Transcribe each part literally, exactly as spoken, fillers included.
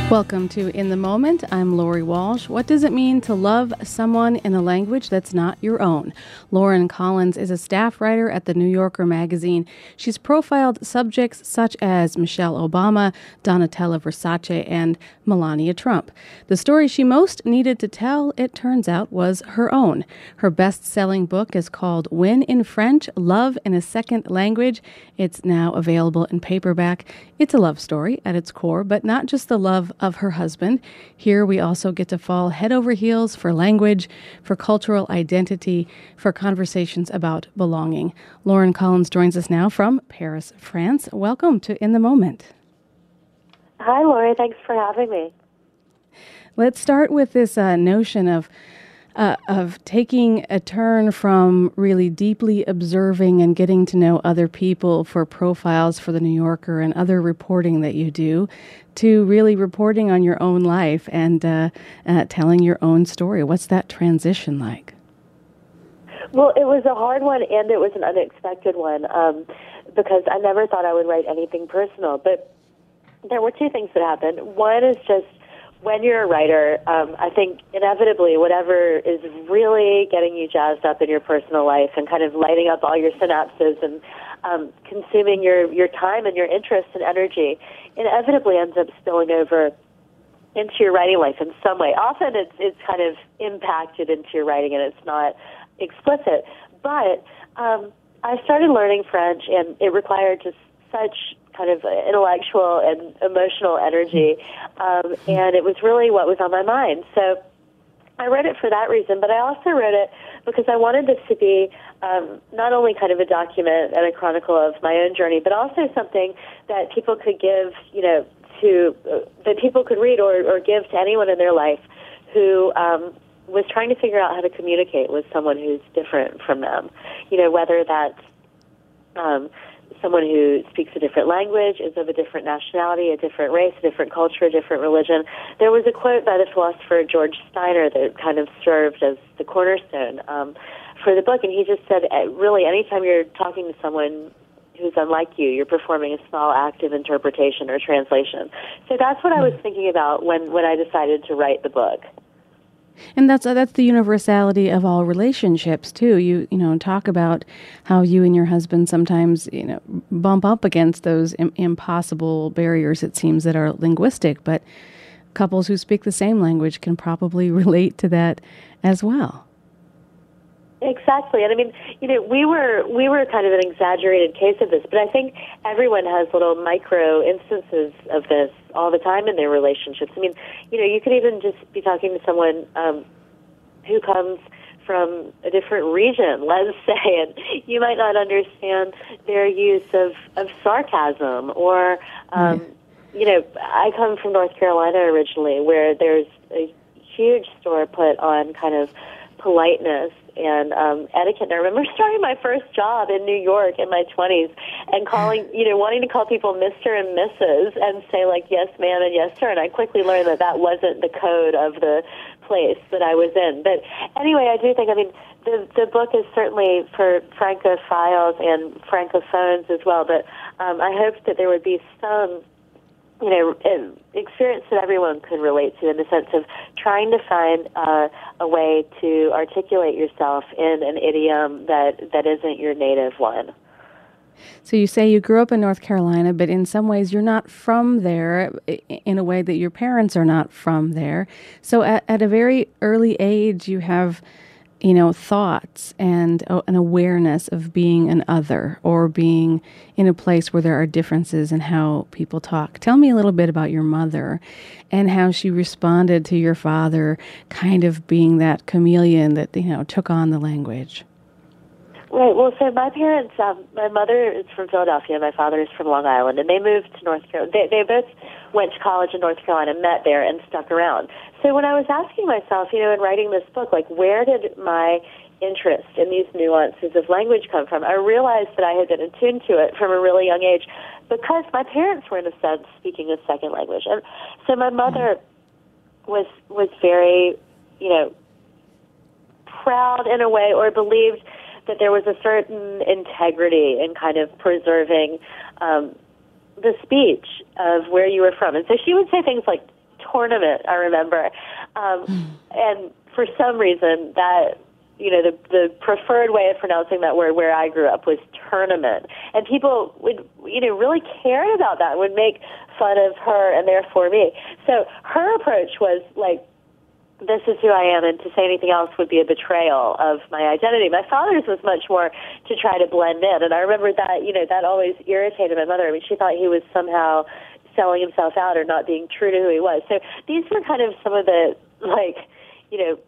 Welcome to In the Moment. I'm Lori Walsh. What does it mean to love someone in a language that's not your own? Lauren Collins is a staff writer at the New Yorker magazine. She's profiled subjects such as Michelle Obama, Donatella Versace, and Melania Trump. The story she most needed to tell, it turns out, was her own. Her best-selling book is called When in French, Love in a Second Language. It's now available in paperback. It's a love story at its core, but not just the love of her husband. Here we also get to fall head over heels for language, for cultural identity, for conversations about belonging. Lauren Collins joins us now from Paris, France. Welcome to In the Moment. Hi, Lori. Thanks for having me. Let's start with this uh, notion of Uh, of taking a turn from really deeply observing and getting to know other people for profiles for the New Yorker and other reporting that you do, to really reporting on your own life and uh, uh, telling your own story. What's that transition like? Well, it was a hard one, and it was an unexpected one, um, because I never thought I would write anything personal. But there were two things that happened. One is just, when you're a writer, um, I think inevitably whatever is really getting you jazzed up in your personal life and kind of lighting up all your synapses and um, consuming your, your time and your interest and energy inevitably ends up spilling over into your writing life in some way. Often it's, it's kind of impacted into your writing and it's not explicit. But um, I started learning French, and it required just such kind of intellectual and emotional energy, um, and it was really what was on my mind. So I wrote it for that reason, but I also wrote it because I wanted this to be um, not only kind of a document and a chronicle of my own journey, but also something that people could give, you know, to uh, that people could read or, or give to anyone in their life who um, was trying to figure out how to communicate with someone who's different from them. You know, whether that's um, someone who speaks a different language, is of a different nationality, a different race, a different culture, a different religion. There was a quote by the philosopher George Steiner that kind of served as the cornerstone um, for the book, and he just said, really, anytime you're talking to someone who's unlike you, you're performing a small act of interpretation or translation. So that's what I was thinking about when, when I decided to write the book. And that's uh, that's the universality of all relationships too. You you know talk about how you and your husband sometimes you know bump up against those im- impossible barriers. It seems that are linguistic, but couples who speak the same language can probably relate to that as well. Exactly, and I mean, you know, we were we were kind of an exaggerated case of this, but I think everyone has little micro instances of this all the time in their relationships. I mean, you know, you could even just be talking to someone um, who comes from a different region, let's say, and you might not understand their use of, of sarcasm or, um, mm-hmm. you know, I come from North Carolina originally, where there's a huge store put on kind of politeness and um, etiquette. And I remember starting my first job in New York in my twenties and calling, you know, wanting to call people Mister and Missus and say, like, yes, ma'am, and yes, sir. And I quickly learned that that wasn't the code of the place that I was in. But anyway, I do think, I mean, the, the book is certainly for Francophiles and Francophones as well. But um, I hoped that there would be some you know, experience that everyone could relate to, in the sense of trying to find uh, a way to articulate yourself in an idiom that, that isn't your native one. So you say you grew up in North Carolina, but in some ways you're not from there in a way that your parents are not from there. So at, at a very early age, you have you know, thoughts and uh, an awareness of being an other or being in a place where there are differences in how people talk. Tell me a little bit about your mother and how she responded to your father kind of being that chameleon that, you know, took on the language. Right. Well, so my parents, um, my mother is from Philadelphia, my father is from Long Island, and they moved to North Carolina. They, they both went to college in North Carolina, met there, and stuck around. So when I was asking myself, you know, in writing this book, like, where did my interest in these nuances of language come from? I realized that I had been attuned to it from a really young age because my parents were, in a sense, speaking a second language. And so my mother was was very, you know, proud in a way, or believed that there was a certain integrity in kind of preserving um, the speech of where you were from. And so she would say things like tournament, I remember. Um, and for some reason, that, you know, the, the preferred way of pronouncing that word where I grew up was tournament. And people would, you know, really cared about that, would make fun of her and therefore me. So her approach was like, this is who I am, and to say anything else would be a betrayal of my identity. My father's was much more to try to blend in, and I remember that, you know, that always irritated my mother. I mean, she thought he was somehow selling himself out or not being true to who he was. So these were kind of some of the, like, you know,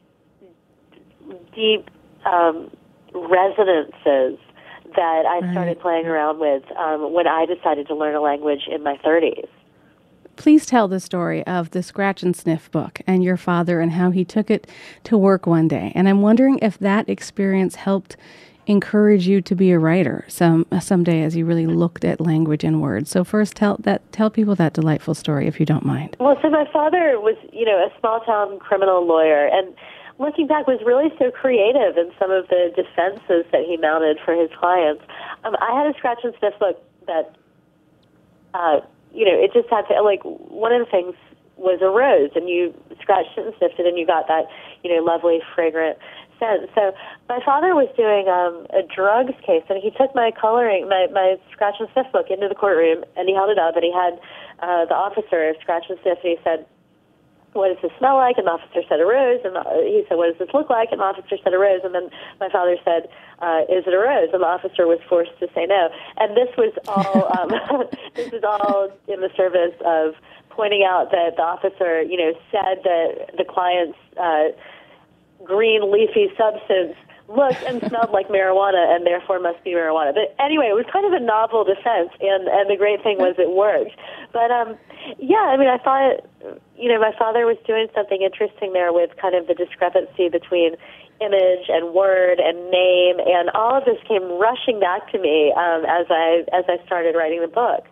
deep um, resonances that I started playing around with um, when I decided to learn a language in my thirties. Please tell the story of the Scratch and Sniff book and your father and how he took it to work one day. And I'm wondering if that experience helped encourage you to be a writer some someday as you really looked at language and words. So first, tell that tell people that delightful story, if you don't mind. Well, so my father was, you know, a small-town criminal lawyer, and looking back was really so creative in some of the defenses that he mounted for his clients. Um, I had a Scratch and Sniff book that... Uh, you know, it just had to, like, one of the things was a rose, and you scratched it and sniffed it, and you got that, you know, lovely, fragrant scent. So my father was doing um, a drugs case, and he took my coloring, my, my Scratch and Sniff book into the courtroom, and he held it up, and he had uh, the officer scratch and sniff, and he said, what does this smell like? And the officer said a rose, and he said, what does this look like? And the officer said a rose, and then my father said, uh, is it a rose? And the officer was forced to say no. And this was all, um, this was all in the service of pointing out that the officer, you know, said that the client's uh, green leafy substance looked and smelled like marijuana and therefore must be marijuana. But anyway, it was kind of a novel defense, and, and the great thing was it worked. But, um, yeah, I mean, I thought, you know, my father was doing something interesting there with kind of the discrepancy between image and word and name, and all of this came rushing back to me um, as I as I started writing the book.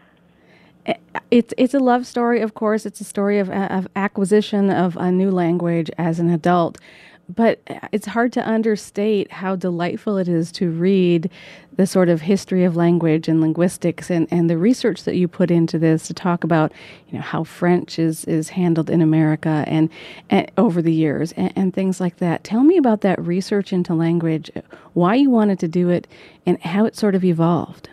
It's it's a love story, of course. It's a story of, of acquisition of a new language as an adult. But it's hard to understate how delightful it is to read the sort of history of language and linguistics and, and the research that you put into this to talk about, you know, how French is, is handled in America and, and over the years and, and things like that. Tell me about that research into language, why you wanted to do it, and how it sort of evolved.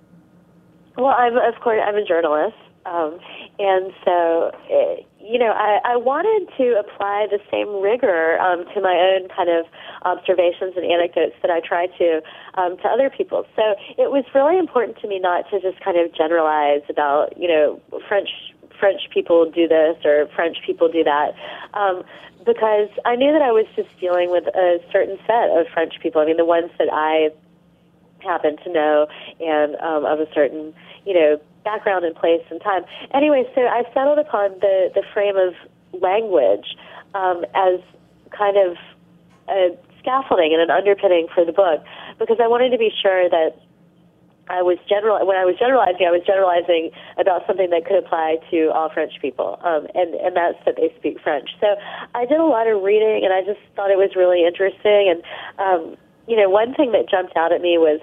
Well, I'm, of course, I'm a journalist, um, and so, it, you know, I, I wanted to apply the same rigor um, to my own kind of observations and anecdotes that I try to um, to other people. So it was really important to me not to just kind of generalize about, you know, French French people do this or French people do that, um, because I knew that I was just dealing with a certain set of French people. I mean, the ones that I happen to know and um, of a certain, you know, background and place and time. Anyway, so I settled upon the, the frame of language um, as kind of a scaffolding and an underpinning for the book, because I wanted to be sure that I was general when I was generalizing, I was generalizing about something that could apply to all French people, um, and, and that's that they speak French. So I did a lot of reading, and I just thought it was really interesting. And, um, you know, one thing that jumped out at me was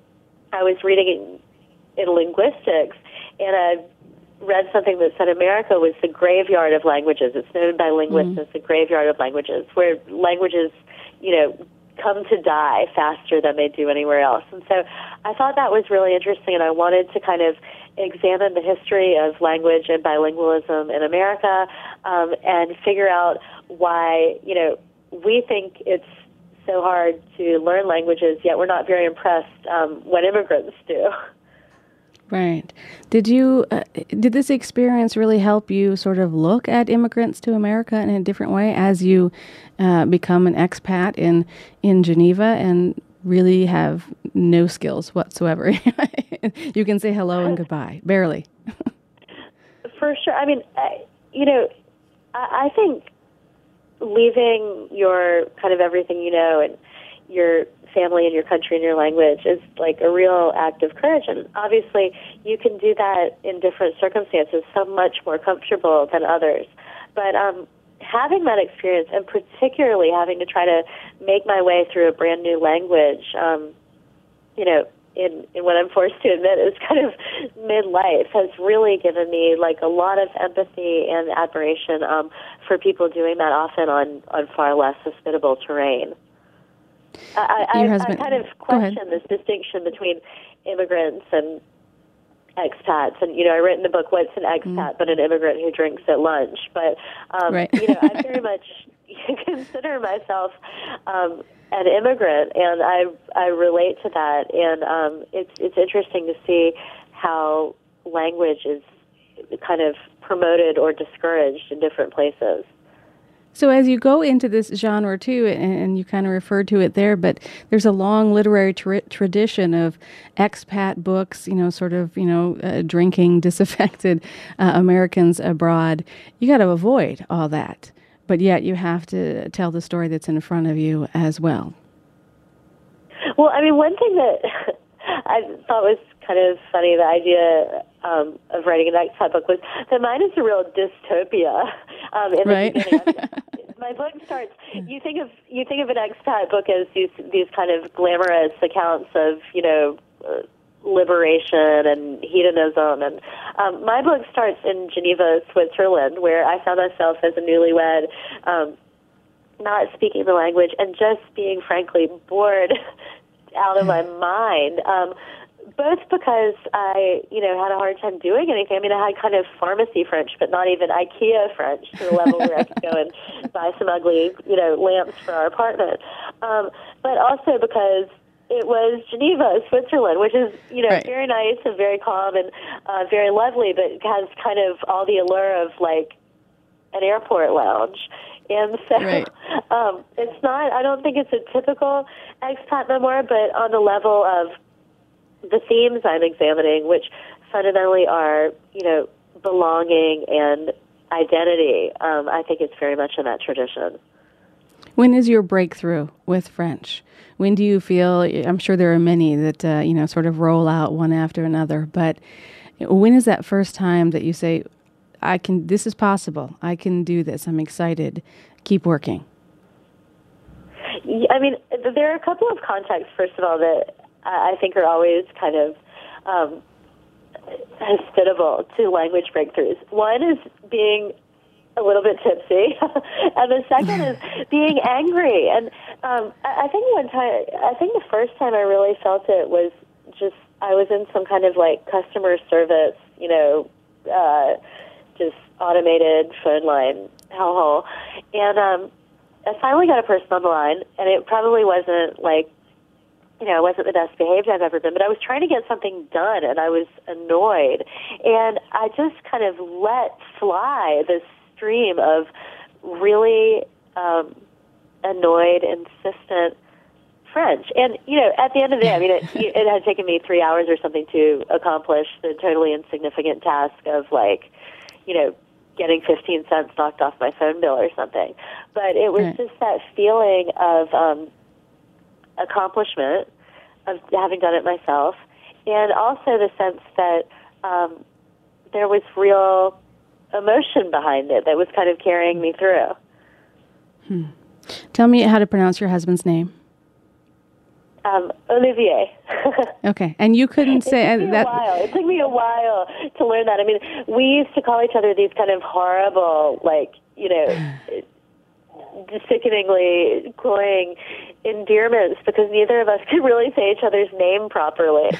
I was reading in, in linguistics, and I read something that said America was the graveyard of languages. It's known by linguists mm. as the graveyard of languages, where languages, you know, come to die faster than they do anywhere else. And so I thought that was really interesting, and I wanted to kind of examine the history of language and bilingualism in America um, and figure out why, you know, we think it's so hard to learn languages, yet we're not very impressed um, when immigrants do. Right. Did you, uh, did this experience really help you sort of look at immigrants to America in a different way as you uh, become an expat in, in Geneva and really have no skills whatsoever? You can say hello and goodbye, barely. For sure. I mean, I, you know, I, I think leaving your kind of everything you know and your family and your country and your language is like a real act of courage. And obviously you can do that in different circumstances, some much more comfortable than others. But um, having that experience, and particularly having to try to make my way through a brand new language, um, you know, in, in what I'm forced to admit is kind of midlife, has really given me like a lot of empathy and admiration um, for people doing that often on, on far less hospitable terrain. I, I, husband, I kind of question this distinction between immigrants and expats. And, you know, I wrote in the book, What's an Expat mm. but an immigrant who drinks at lunch? But, um, right. you know, I very much consider myself um, an immigrant, and I I relate to that. And um, it's it's interesting to see how language is kind of promoted or discouraged in different places. So as you go into this genre too, and, and you kind of referred to it there, but there's a long literary tra- tradition of expat books, you know, sort of, you know, uh, drinking, disaffected uh, Americans abroad. You got to avoid all that, but yet you have to tell the story that's in front of you as well. Well, I mean, one thing that I thought was kind of funny, the idea um, of writing an expat book, was that mine is a real dystopia. Um, in right. the beginning, my book starts. You think of you think of an expat book as these these kind of glamorous accounts of you know uh, liberation and hedonism, and um, my book starts in Geneva, Switzerland, where I found myself as a newlywed, um, not speaking the language and just being frankly bored out of my mind. Um, both because I, you know, had a hard time doing anything. I mean, I had kind of pharmacy French, but not even IKEA French to the level where I could go and buy some ugly, you know, lamps for our apartment. Um, but also because it was Geneva, Switzerland, which is, you know, right. very nice and very calm and uh, very lovely, but has kind of all the allure of, like, an airport lounge. And so right. um, it's not, I don't think it's a typical expat memoir, but on the level of the themes I'm examining, which fundamentally are, you know, belonging and identity, um, I think it's very much in that tradition. When is your breakthrough with French? When do you feel, I'm sure there are many that, uh, you know, sort of roll out one after another, but when is that first time that you say, I can, this is possible, I can do this, I'm excited, keep working? I mean, there are a couple of contexts, first of all, that I think are always kind of um, hospitable to language breakthroughs. One is being a little bit tipsy, and the second is being angry. And um, I think one time, I think the first time I really felt it was just, I was in some kind of like customer service, you know, uh, just automated phone line hellhole. And um, I finally got a person on the line, and it probably wasn't like, you know, I wasn't the best behaved I've ever been, but I was trying to get something done, and I was annoyed. And I just kind of let fly this stream of really um, annoyed, insistent French. And, you know, at the end of the day, I mean, it, it had taken me three hours or something to accomplish the totally insignificant task of, like, you know, getting fifteen cents knocked off my phone bill or something. But it was right. just that feeling of um, accomplishment, of having done it myself, and also the sense that um, there was real emotion behind it that was kind of carrying me through. Hmm. Tell me how to pronounce your husband's name. Um, Olivier. Okay, and you couldn't say it took me that. A while. It took me a while to learn that. I mean, we used to call each other these kind of horrible, like, you know, sickeningly cloying endearments because neither of us could really say each other's name properly.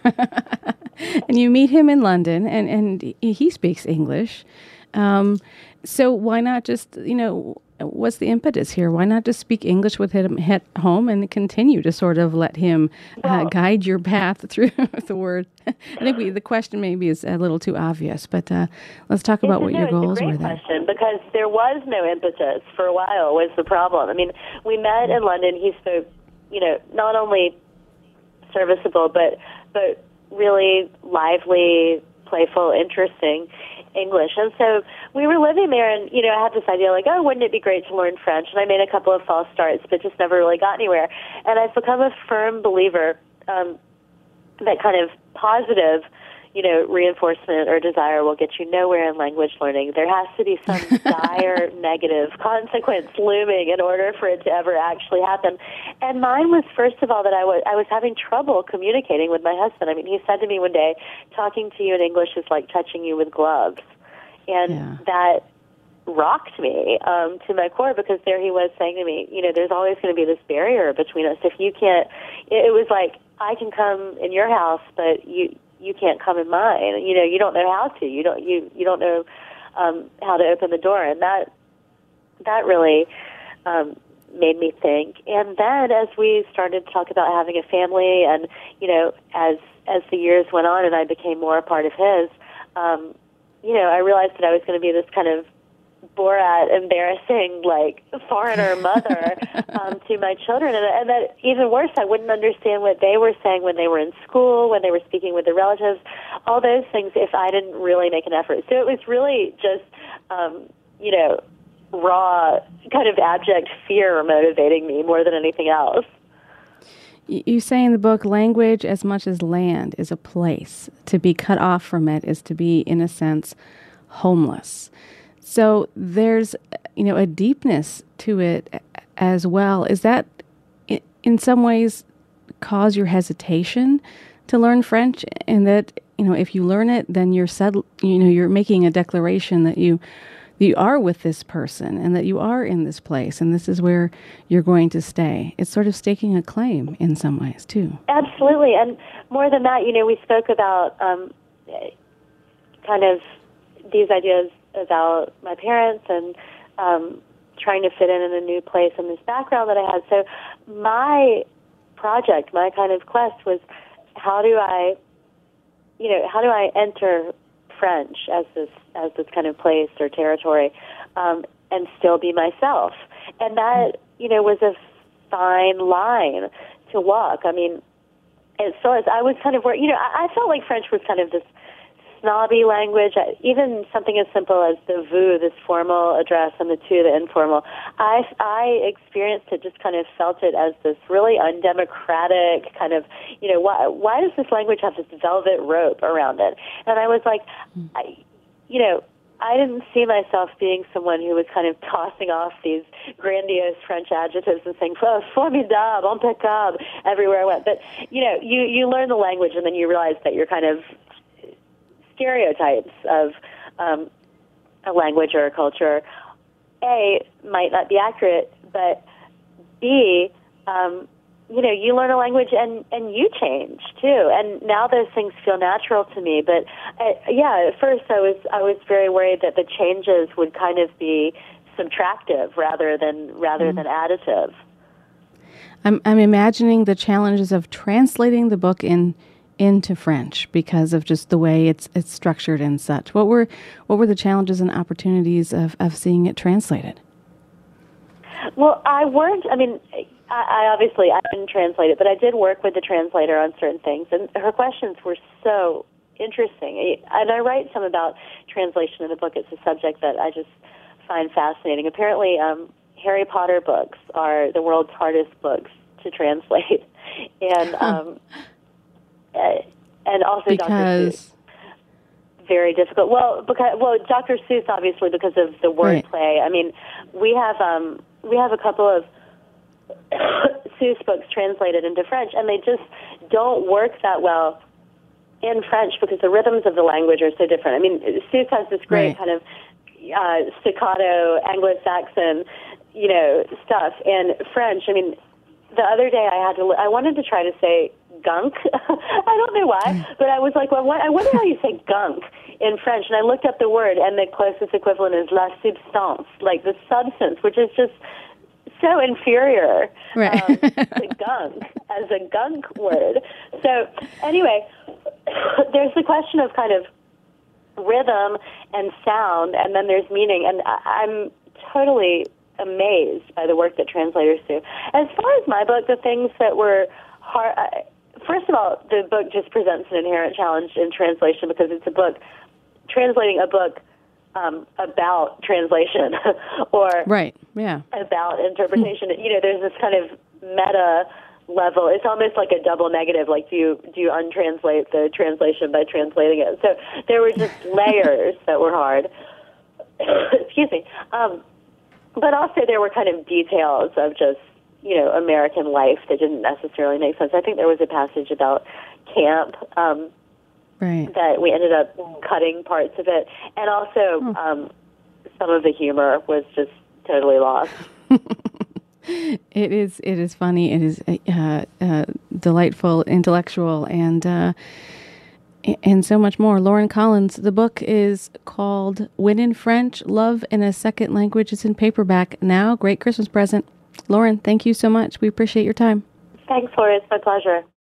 And you meet him in London, and, and he speaks English. Um, so why not just, you know, what's the impetus here? Why not just speak English with him at home and continue to sort of let him uh, well, guide your path through the word? I think we, the question maybe is a little too obvious, but uh, let's talk about what no, your goals were there. It's a great there. question, because there was no impetus for a while was the problem. I mean, we met in London. He spoke, you know, not only serviceable, but but really lively, playful, interesting English. And so we were living there, and, you know, I had this idea like, oh, wouldn't it be great to learn French? And I made a couple of false starts, but just never really got anywhere. And I've become a firm believer um, that kind of positive you know, reinforcement or desire will get you nowhere in language learning. There has to be some dire negative consequence looming in order for it to ever actually happen. And mine was, first of all, that I was I was having trouble communicating with my husband. I mean, he said to me one day, talking to you in English is like touching you with gloves. And yeah. that rocked me um, to my core, because there he was saying to me, you know, there's always going to be this barrier between us. If you can't, it, it was like, I can come in your house, but you you can't come in mine. You know, you don't know how to. You don't you you don't know um, how to open the door, and that that really um, made me think. And then as we started to talk about having a family, and you know, as as the years went on, and I became more a part of his, um, you know, I realized that I was going to be this kind of Borat, embarrassing, like, foreigner mother um, to my children. And, and that, even worse, I wouldn't understand what they were saying when they were in school, when they were speaking with their relatives, all those things, if I didn't really make an effort. So it was really just, um, you know, raw, kind of abject fear motivating me more than anything else. You say in the book, language, as much as land, is a place. To be cut off from it is to be, in a sense, homeless. So there's, you know, a deepness to it as well. Is that, in some ways, cause your hesitation to learn French? And that, you know, if you learn it, then you're settled, you know, you're making a declaration that you that you are with this person and that you are in this place and this is where you're going to stay. It's sort of staking a claim in some ways too. Absolutely, and more than that, you know, we spoke about um, kind of these ideas about my parents and um, trying to fit in in a new place and this background that I had. So my project, my kind of quest was, how do I, you know, how do I enter French as this as this kind of place or territory, um, and still be myself? And that, you know, was a fine line to walk. I mean, it still is. I was kind of, you know, I, I felt like French was kind of this snobby language. Even something as simple as the vous, this formal address, and the tu, the informal. I, I experienced it, just kind of felt it as this really undemocratic kind of, you know, why, why does this language have this velvet rope around it? And I was like, I, you know, I didn't see myself being someone who was kind of tossing off these grandiose French adjectives and saying, oh, formidable, impeccable, everywhere I went. But, you know, you, you learn the language and then you realize that you're kind of stereotypes of um, a language or a culture, A, might not be accurate, but B, um, you know, you learn a language and, and you change too. And now those things feel natural to me. But uh, yeah, at first I was I was very worried that the changes would kind of be subtractive rather than rather mm. than additive. I'm I'm imagining the challenges of translating the book in. into French because of just the way it's it's structured and such. What were what were the challenges and opportunities of, of seeing it translated? Well, I worked, I mean, I, I obviously, I didn't translate it, but I did work with the translator on certain things, and her questions were so interesting. And I write some about translation in the book. It's a subject that I just find fascinating. Apparently, um, Harry Potter books are the world's hardest books to translate. And um Uh, and also because Doctor Seuss. Very difficult. Well, because well, Doctor Seuss obviously because of the wordplay. Right. I mean, we have um, we have a couple of Seuss books translated into French, and they just don't work that well in French because the rhythms of the language are so different. I mean, Seuss has this great right. kind of uh, staccato Anglo-Saxon, you know, stuff. And French, I mean, the other day I had to, I wanted to try to say gunk. I don't know why, but I was like, well, what, I wonder how you say gunk in French. And I looked up the word, and the closest equivalent is la substance, like the substance, which is just so inferior right. um, to gunk as a gunk word. So anyway, there's the question of kind of rhythm and sound, and then there's meaning. And I, I'm totally amazed by the work that translators do. As far as my book, the things that were hard, I, first of all, the book just presents an inherent challenge in translation because it's a book, translating a book um, about translation or right, yeah, about interpretation. You know, there's this kind of meta level. It's almost like a double negative. Like, do you do you untranslate the translation by translating it? So there were just layers that were hard. Excuse me. Um, but also there were kind of details of just, you know, American life that didn't necessarily make sense. I think there was a passage about camp um, right. that we ended up cutting parts of it. And also oh. um, some of the humor was just totally lost. It is. It is funny. It is uh, uh, delightful, intellectual, and uh, and so much more. Lauren Collins. The book is called "When in French: Love in a Second Language." It's in paperback now. Great Christmas present. Lauren, thank you so much. We appreciate your time. Thanks, Laura. It's my pleasure.